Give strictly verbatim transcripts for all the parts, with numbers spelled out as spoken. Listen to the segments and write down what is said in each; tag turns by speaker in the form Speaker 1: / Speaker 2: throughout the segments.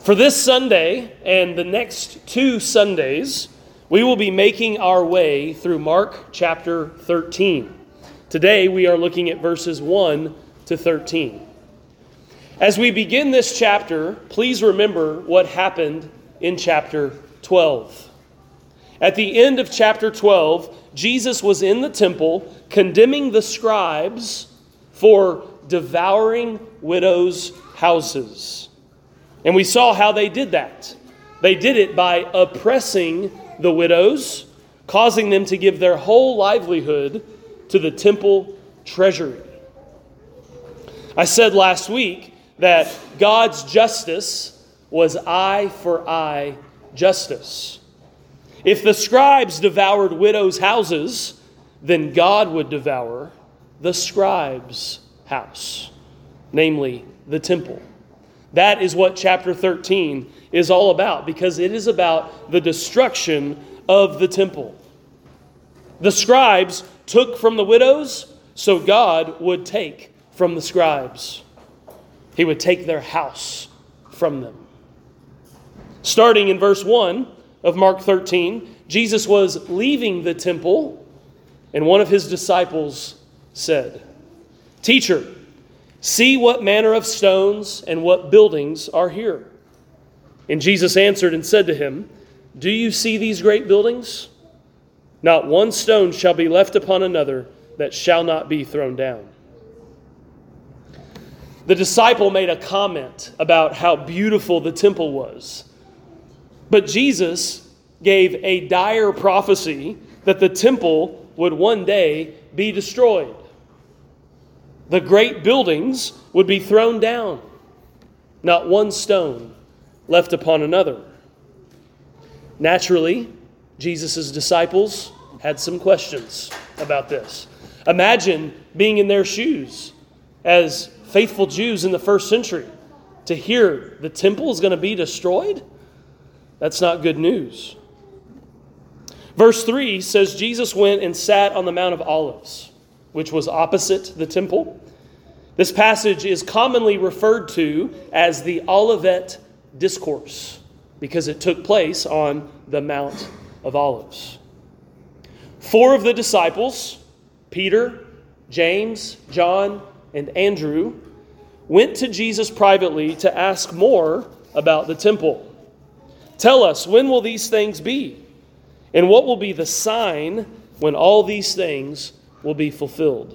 Speaker 1: For this Sunday and the next two Sundays, we will be making our way through Mark chapter thirteen. Today we are looking at verses one to thirteen. As we begin this chapter, please remember what happened in chapter twelve. At the end of chapter twelve, Jesus was in the temple condemning the scribes for devouring widows' houses. And we saw how they did that. They did it by oppressing the widows, causing them to give their whole livelihood to the temple treasury. I said last week that God's justice was eye for eye justice. If the scribes devoured widows' houses, then God would devour the scribes' house, namely the temple. That is what chapter thirteen is all about, because it is about the destruction of the temple. The scribes took from the widows, so God would take from the scribes. He would take their house from them. Starting in verse one of Mark thirteen, Jesus was leaving the temple, and one of his disciples said, "Teacher, see what manner of stones and what buildings are here." And Jesus answered and said to him, "Do you see these great buildings? Not one stone shall be left upon another that shall not be thrown down." The disciple made a comment about how beautiful the temple was. But Jesus gave a dire prophecy that the temple would one day be destroyed. The great buildings would be thrown down, not one stone left upon another. Naturally, Jesus' disciples had some questions about this. Imagine being in their shoes as faithful Jews in the first century to hear the temple is going to be destroyed. That's not good news. Verse three says Jesus went and sat on the Mount of Olives, which was opposite the temple. This passage is commonly referred to as the Olivet Discourse because it took place on the Mount of Olives. Four of the disciples, Peter, James, John, and Andrew, went to Jesus privately to ask more about the temple. "Tell us, when will these things be? And what will be the sign when all these things will be fulfilled?"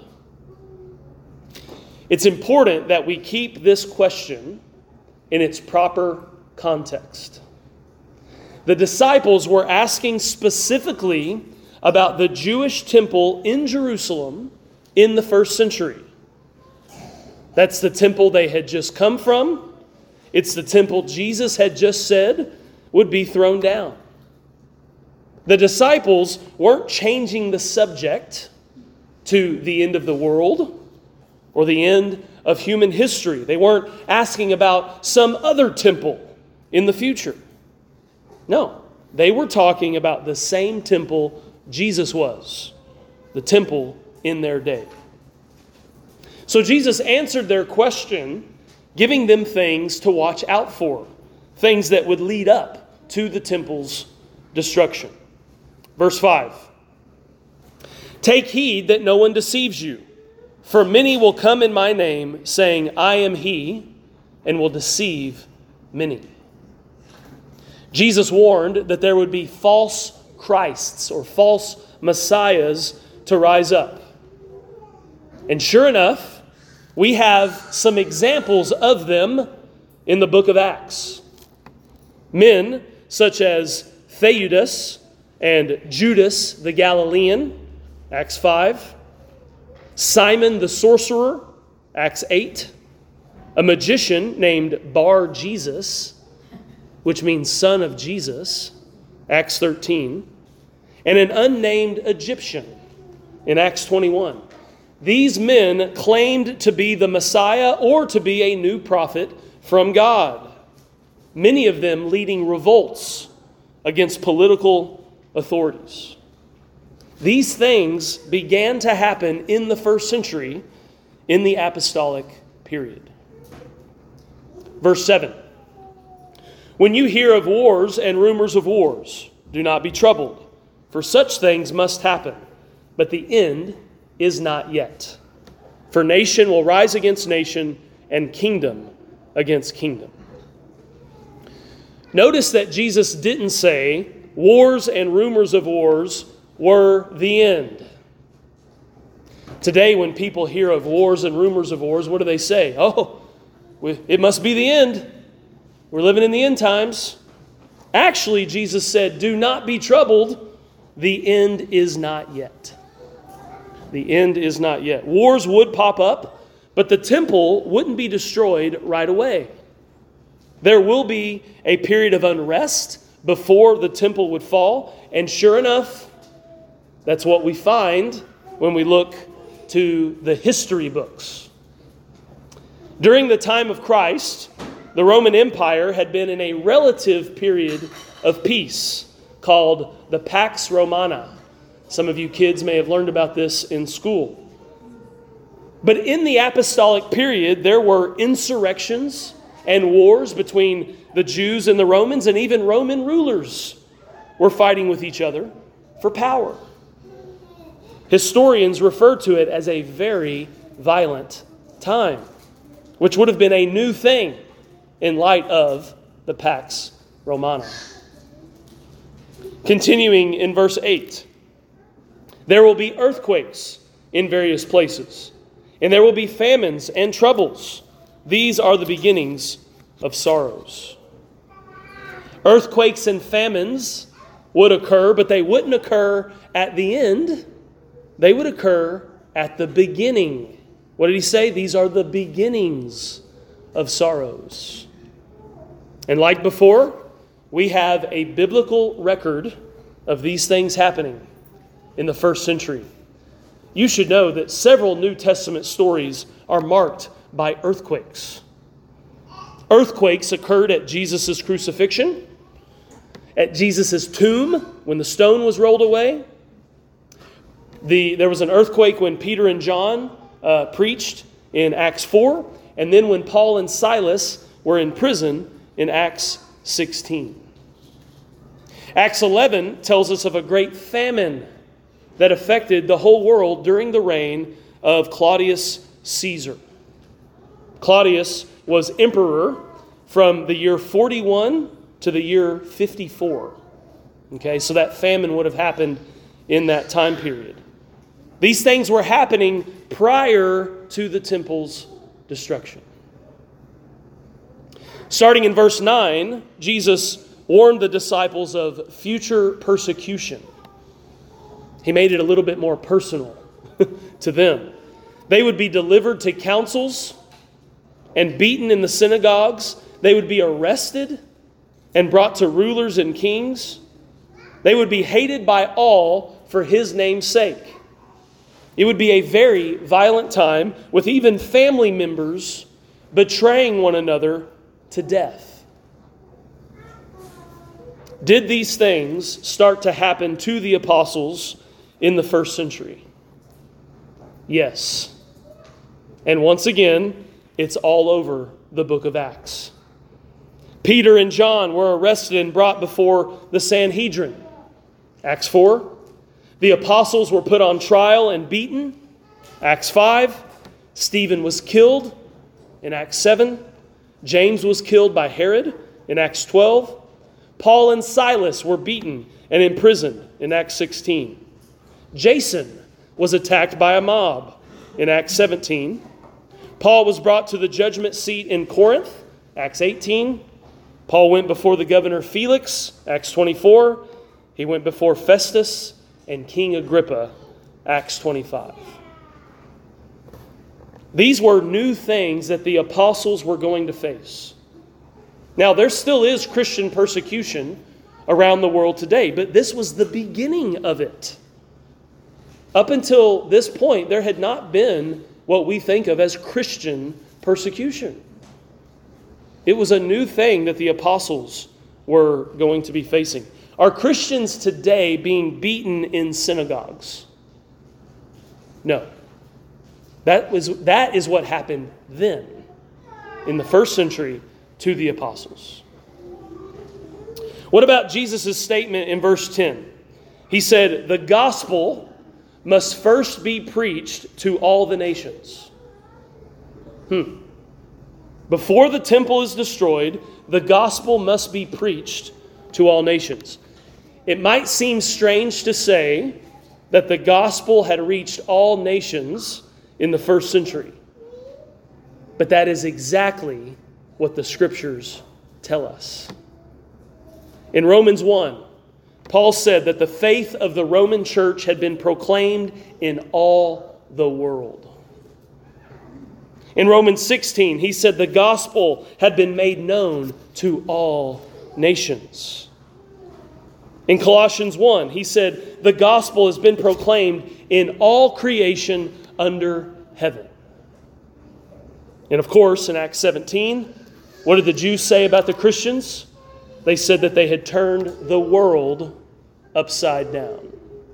Speaker 1: It's important that we keep this question in its proper context. The disciples were asking specifically about the Jewish temple in Jerusalem in the first century. That's the temple they had just come from. It's the temple Jesus had just said would be thrown down. The disciples weren't changing the subject to the end of the world or the end of human history. They weren't asking about some other temple in the future. No, they were talking about the same temple Jesus was, the temple in their day. So Jesus answered their question, giving them things to watch out for, things that would lead up to the temple's destruction. Verse five, "Take heed that no one deceives you, for many will come in my name, saying, 'I am he,' and will deceive many." Jesus warned that there would be false Christs or false messiahs to rise up. And sure enough, we have some examples of them in the book of Acts. Men such as Theudas and Judas the Galilean, Acts five. Simon the sorcerer, Acts eight. A magician named Bar-Jesus, which means son of Jesus, Acts thirteen. And an unnamed Egyptian in Acts twenty-one. These men claimed to be the Messiah or to be a new prophet from God, many of them leading revolts against political authorities. These things began to happen in the first century in the apostolic period. Verse seven. When you hear of wars and rumors of wars, do not be troubled, for such things must happen, but the end is not yet. For nation will rise against nation, and kingdom against kingdom. Notice that Jesus didn't say wars and rumors of wars were the end. Today, when people hear of wars and rumors of wars, what do they say? Oh, it must be the end. We're living in the end times. Actually, Jesus said, do not be troubled. The end is not yet. The end is not yet. Wars would pop up, but the temple wouldn't be destroyed right away. There will be a period of unrest before the temple would fall. And sure enough, that's what we find when we look to the history books. During the time of Christ, the Roman Empire had been in a relative period of peace called the Pax Romana. Some of you kids may have learned about this in school. But in the apostolic period, there were insurrections and wars between the Jews and the Romans, and even Roman rulers were fighting with each other for power. Historians refer to it as a very violent time, which would have been a new thing in light of the Pax Romana. Continuing in verse eight, there will be earthquakes in various places, and there will be famines and troubles. These are the beginnings of sorrows. Earthquakes and famines would occur, but they wouldn't occur at the end. They would occur at the beginning. What did he say? These are the beginnings of sorrows. And like before, we have a biblical record of these things happening in the first century. You should know that several New Testament stories are marked by earthquakes. Earthquakes occurred at Jesus' crucifixion, at Jesus' tomb when the stone was rolled away. The, there was an earthquake when Peter and John uh, preached in Acts four, and then when Paul and Silas were in prison in Acts sixteen. Acts eleven tells us of a great famine that affected the whole world during the reign of Claudius Caesar. Claudius was emperor from the year forty-one to the year fifty-four. Okay, so that famine would have happened in that time period. These things were happening prior to the temple's destruction. Starting in verse nine, Jesus warned the disciples of future persecution. He made it a little bit more personal to them. They would be delivered to councils and beaten in the synagogues. They would be arrested and brought to rulers and kings. They would be hated by all for his name's sake. It would be a very violent time, with even family members betraying one another to death. Did these things start to happen to the apostles in the first century? Yes. And once again, it's all over the book of Acts. Peter and John were arrested and brought before the Sanhedrin. Acts four. The apostles were put on trial and beaten. Acts five. Stephen was killed in Acts seven. James was killed by Herod in Acts twelve. Paul and Silas were beaten and imprisoned in Acts sixteen. Jason was attacked by a mob in Acts seventeen. Paul was brought to the judgment seat in Corinth, Acts eighteen. Paul went before the governor Felix, Acts twenty-four. He went before Festus and King Agrippa, Acts twenty-five. These were new things that the apostles were going to face. Now, there still is Christian persecution around the world today, but this was the beginning of it. Up until this point, there had not been what we think of as Christian persecution. It was a new thing that the apostles were going to be facing. Are Christians today being beaten in synagogues? No. That was that is what happened then, in the first century, to the apostles. What about Jesus' statement in verse ten? He said, the gospel must first be preached to all the nations. Hmm. Before the temple is destroyed, the gospel must be preached to all nations. It might seem strange to say that the gospel had reached all nations in the first century. But that is exactly what the scriptures tell us. In Romans one, Paul said that the faith of the Roman church had been proclaimed in all the world. In Romans sixteen, he said the gospel had been made known to all nations. In Colossians one, he said the gospel has been proclaimed in all creation under heaven. And of course, in Acts seventeen, what did the Jews say about the Christians? They said that they had turned the world upside down.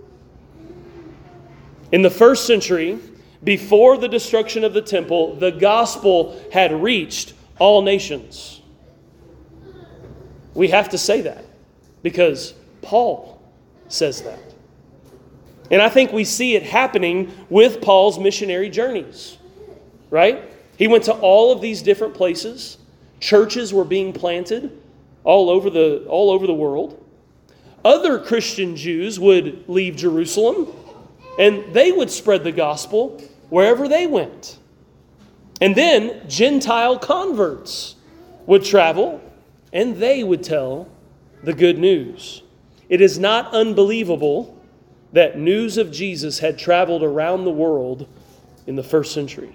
Speaker 1: In the first century, before the destruction of the temple, the gospel had reached all nations. We have to say that because Paul says that. And I think we see it happening with Paul's missionary journeys, right? He went to all of these different places. Churches were being planted all over the, all over the world. Other Christian Jews would leave Jerusalem, and they would spread the gospel wherever they went. And then Gentile converts would travel, and they would tell the good news. It is not unbelievable that news of Jesus had traveled around the world in the first century.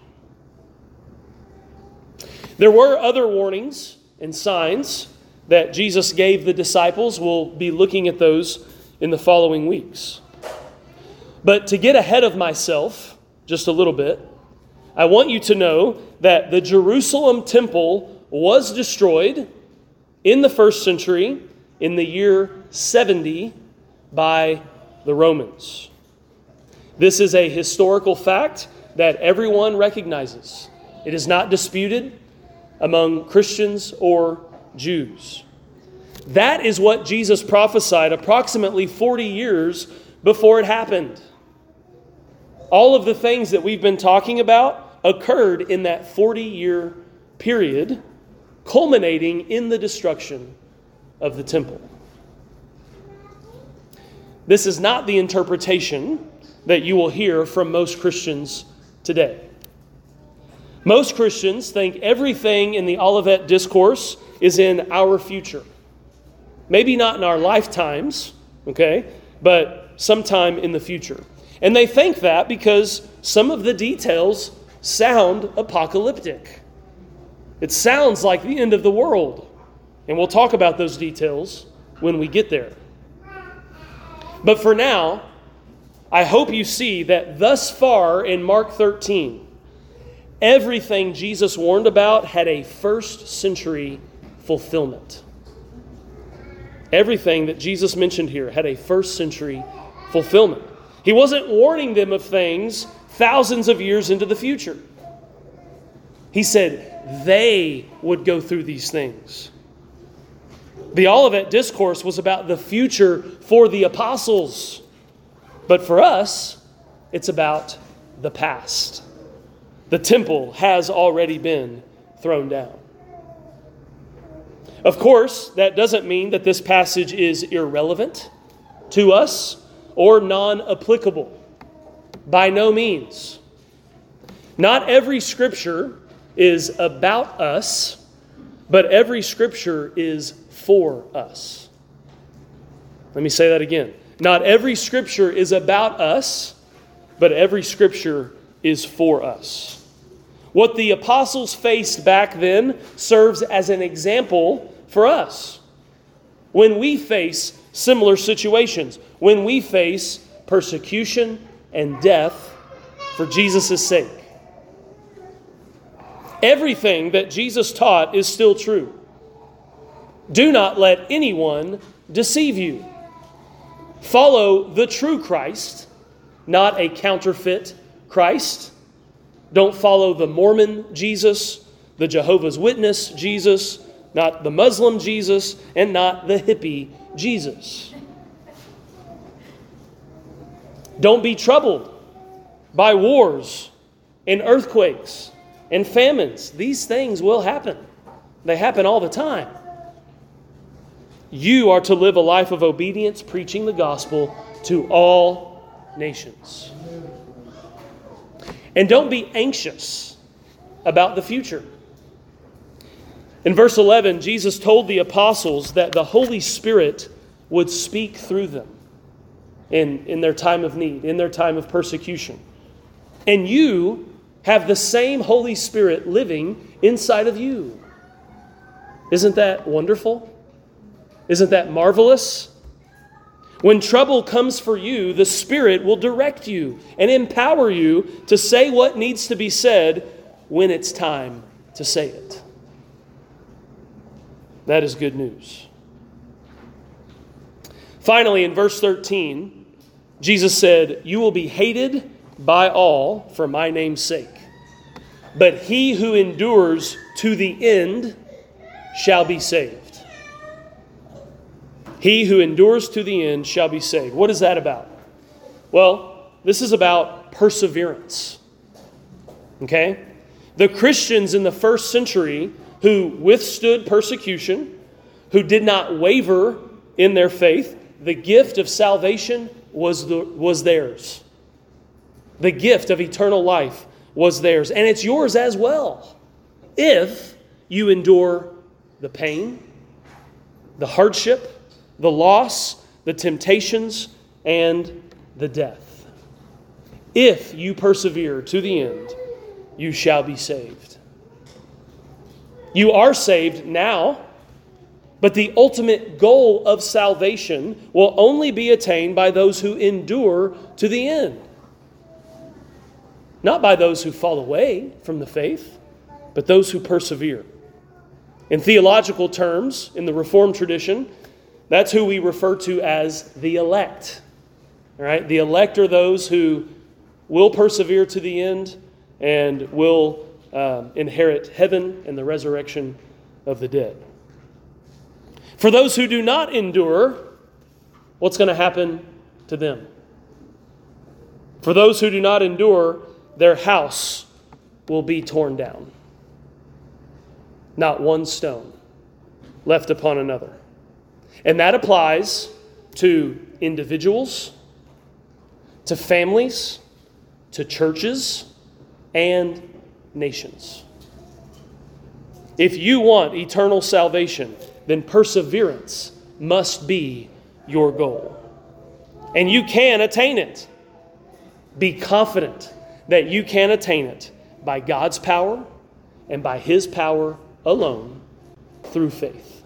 Speaker 1: There were other warnings and signs that Jesus gave the disciples. We'll be looking at those in the following weeks. But to get ahead of myself just a little bit, I want you to know that the Jerusalem temple was destroyed in the first century in the year seventy by the Romans. This is a historical fact that everyone recognizes. It is not disputed among Christians or Jews. That is what Jesus prophesied approximately forty years before it happened. All of the things that we've been talking about occurred in that forty-year period, culminating in the destruction of the temple. This is not the interpretation that you will hear from most Christians today. Most Christians think everything in the Olivet Discourse is in our future. Maybe not in our lifetimes, okay, but sometime in the future. And they think that because some of the details sound apocalyptic. It sounds like the end of the world. And we'll talk about those details when we get there. But for now, I hope you see that thus far in Mark thirteen, everything Jesus warned about had a first century fulfillment. Everything that Jesus mentioned here had a first century fulfillment. He wasn't warning them of things thousands of years into the future. He said they would go through these things. The Olivet Discourse was about the future for the apostles. But for us, it's about the past. The temple has already been thrown down. Of course, that doesn't mean that this passage is irrelevant to us or non-applicable. By no means. Not every scripture is about us, but every scripture is for us. Let me say that again. Not every scripture is about us, but every scripture is for us. What the apostles faced back then serves as an example for us. When we face similar situations, when we face persecution and death for Jesus' sake. Everything that Jesus taught is still true. Do not let anyone deceive you. Follow the true Christ, not a counterfeit Christ. Don't follow the Mormon Jesus, the Jehovah's Witness Jesus, Not the Muslim Jesus and not the hippie Jesus. Don't be troubled by wars and earthquakes and famines. These things will happen. They happen all the time. You are to live a life of obedience, preaching the gospel to all nations. And don't be anxious about the future. In verse eleven, Jesus told the apostles that the Holy Spirit would speak through them in, in their time of need, in their time of persecution. And you have the same Holy Spirit living inside of you. Isn't that wonderful? Isn't that marvelous? When trouble comes for you, the Spirit will direct you and empower you to say what needs to be said when it's time to say it. That is good news. Finally, in verse thirteen, Jesus said, "You will be hated by all for my name's sake. But he who endures to the end shall be saved." He who endures to the end shall be saved. What is that about? Well, this is about perseverance. Okay? The Christians in the first century who withstood persecution, who did not waver in their faith, the gift of salvation was, the, was theirs. The gift of eternal life was theirs. And it's yours as well, if you endure the pain, the hardship, the loss, the temptations, and the death. If you persevere to the end, you shall be saved. You are saved now, but the ultimate goal of salvation will only be attained by those who endure to the end. Not by those who fall away from the faith, but those who persevere. In theological terms, in the Reformed tradition, that's who we refer to as the elect. All right? The elect are those who will persevere to the end and will uh, inherit heaven and the resurrection of the dead. For those who do not endure, what's going to happen to them? For those who do not endure, their house will be torn down. Not one stone left upon another. And that applies to individuals, to families, to churches, and nations. If you want eternal salvation, then perseverance must be your goal. And you can attain it. Be confident that you can attain it by God's power and by His power alone through faith.